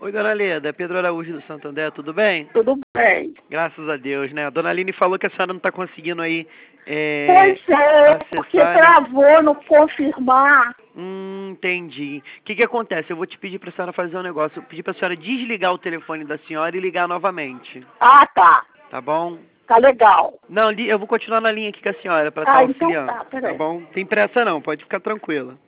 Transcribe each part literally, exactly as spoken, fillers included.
Oi, dona Leda, é Pedro Araújo do Santander, tudo bem? Tudo bem. Graças a Deus, né? A dona Aline falou que a senhora não está conseguindo aí é, Pois é, acessar, porque né? travou no confirmar. Hum, entendi. O que que acontece? Eu vou te pedir para a senhora fazer um negócio. Eu pedi para a senhora desligar o telefone da senhora e ligar novamente. Ah, tá. Tá bom? Tá legal. Não, li- eu vou continuar na linha aqui com a senhora para estar Ah, então auxiliando. tá, Tá peraí. bom? Tem pressa não, pode ficar tranquila.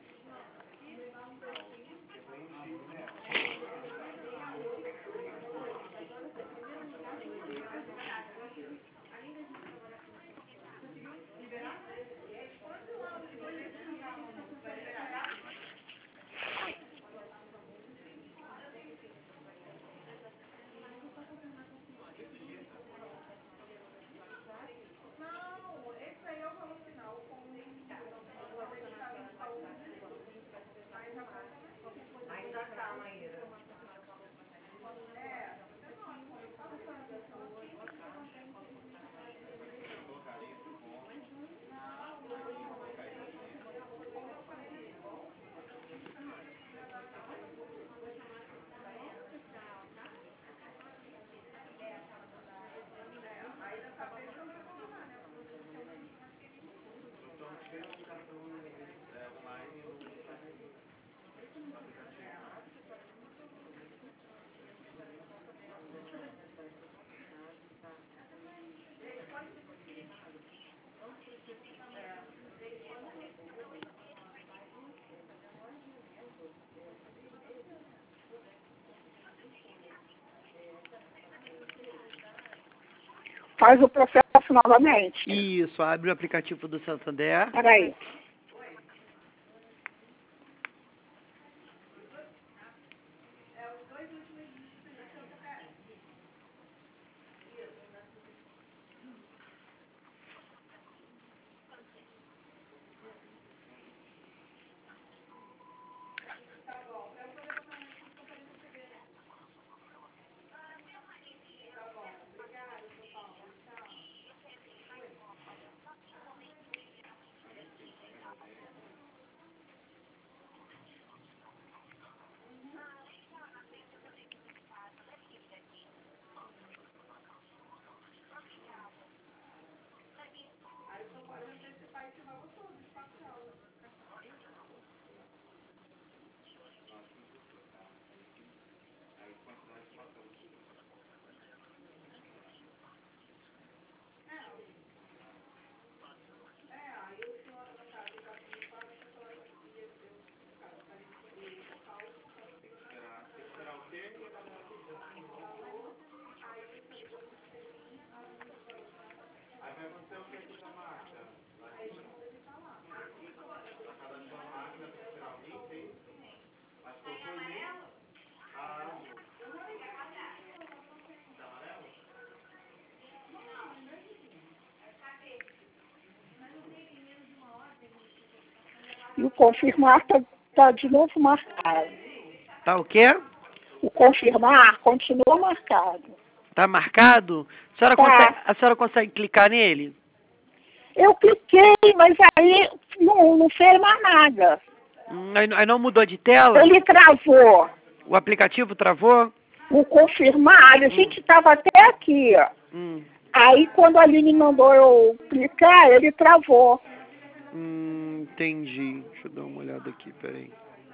Faz o processo novamente. Isso, abre o aplicativo do Santander. Peraí. E o confirmar tá, tá de novo marcado. Tá o quê? O confirmar continua marcado. Tá marcado? A senhora, Tá. consegue, a senhora consegue clicar nele? Eu cliquei, mas aí não, não fez mais nada. Hum, aí, aí não mudou de tela? Ele travou. O aplicativo travou? O confirmar, a gente estava até aqui, ó. Hum, Aí quando a Aline mandou eu clicar, ele travou. hum, entendi. Deixa eu dar uma olhada aqui, peraí.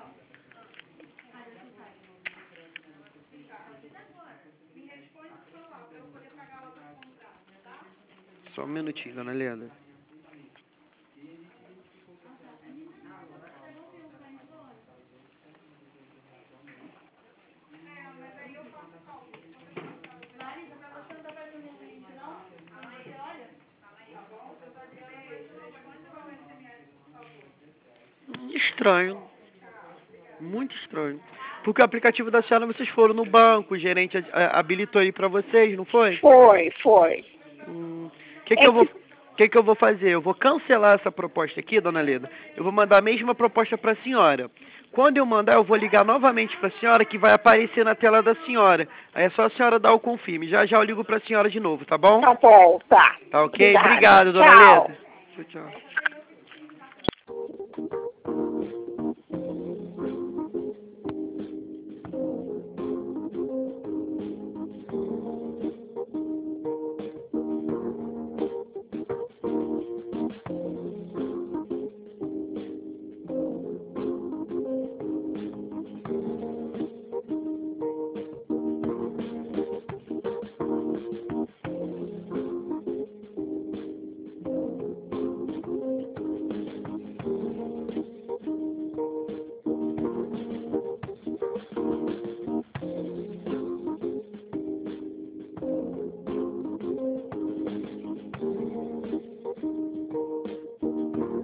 Só um minutinho, dona Leda. Hum, Estranho. Muito estranho. Porque o aplicativo da senhora, vocês foram no banco, o gerente a- habilitou aí pra vocês, não foi? Foi, foi. Hum, que que É eu vou, que- que que eu vou fazer? Eu vou cancelar essa proposta aqui, dona Leda. Eu vou mandar a mesma proposta para a senhora. Quando eu mandar, eu vou ligar novamente para a senhora, que vai aparecer na tela da senhora. Aí é só a senhora dar o confirme. Já já eu ligo para a senhora de novo, tá bom? Tá bom, tá. Tá ok? Obrigada. Obrigado, dona Tchau. Leda. Tchau, tchau.